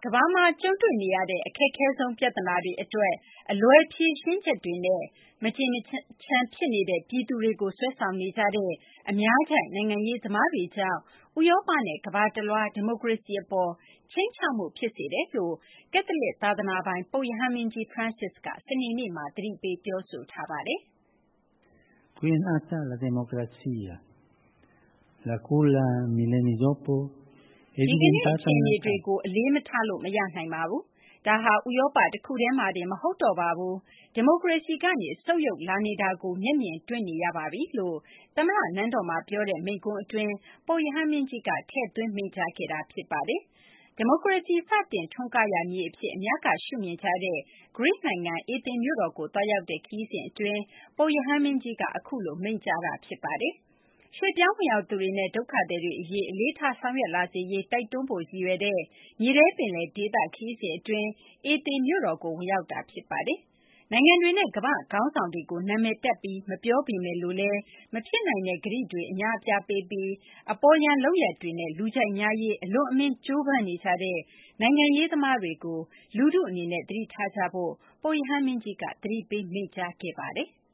ကမ္ဘာမှာကြုံတွေ့နေရတဲ့အခက်ခဲဆုံးပြဿနာတွေအတွက်အလွယ်ဖြေရှင်းချက်တွေနဲ့မကျေမချမ်းဖြစ်နေတဲ့ပြည်သူတွေကိုဆွဲဆောင်နေကြတဲ့အများကြိုက်နိုင်ငံရေးသမားတွေကြောင့်ဥရောပနဲ့ကမ္ဘာတလွှားဒီမိုကရေစီအပေါ်ခြိမ်းခြောက်မှုဖြစ်စေတယ်လို့ကက်သလစ်သာသနာပိုင်ပုပ်ရဟန်းမင်းကြီး Francis ကစနေနေ့မှာသတိပေးပြောဆိုထားပါတယ်။ Qui è nata la democrazia, la culla millenni dopo è ဒီကနေ့ diventata အခြေအနေ una တွေကိုအလေးမထားလို့မရနိုင်ပါဘူး။ဒါဟာဥရောပတစ်ခုတည်းမှာတင်မဟုတ်တော့ပါဘူး။ဒီမိုကရေစီကနေဆုတ်ယုတ်လာနေတာကိုမျက်မြင်တွေ့နေရပါပြီလို့သမ္မတနန်းတော်မှာပြောတဲ့မိန့်ခွန်းအတွင်းပုပ်ရဟန်းမင်းကြီးကထည့်သွင်းမိန့်ကြားခဲ့တာဖြစ်ပါတယ်။ဒီမိုကရေစီစတင်ထွန်းကားရာမြေအဖြစ်အများကရှုမြင်ကြတဲ့ Greece နိုင်ငံအေသင်မြို့တော်ကိုသွားရောက်တဲ့ခရီးစဉ်အတွင်းပုပ်ရဟန်းမင်းကြီးကအခုလိုမိန့်ကြားတာဖြစ်ပါတယ်။ရွှေ့ပြောင်းဝင်ရောက်သူတွေနဲ့ဒုက္ခသည်တွေအရေးအလေးထားဆောင်ရွက်လာစေရေးတိုက်တွန်းဖို့ရည်ရွယ်တဲ့မြေထဲပင်လယ်ဒေသခရီးစဉ်အတွင်းအေသင်မြို့တော်ကိုဝင်ရောက်တာဖြစ်ပါတယ်။နိုင်ငံတွေနဲ့ကမ္ဘာ့ခေါင်းဆောင်တွေကိုနာမည်တပ်ပြီးမပြောပေမဲ့လို့လည်းမဖြစ်နိုင်တဲ့ကတိတွေအများအပြားပေးပြီးအပေါ်ယံလုပ်ရပ်တွေနဲ့လူကြိုက်များရေးအလွန်အမင်းကြိုးပမ်းနေကြတဲ့နိုင်ငံရေးသမားတွေကိုလူထုအနေနဲ့သတိထားကြဖို့ပုပ်ရဟန်းမင်းကြီးကသတိပေးမိန့်ကြားခဲ့ပါတယ်။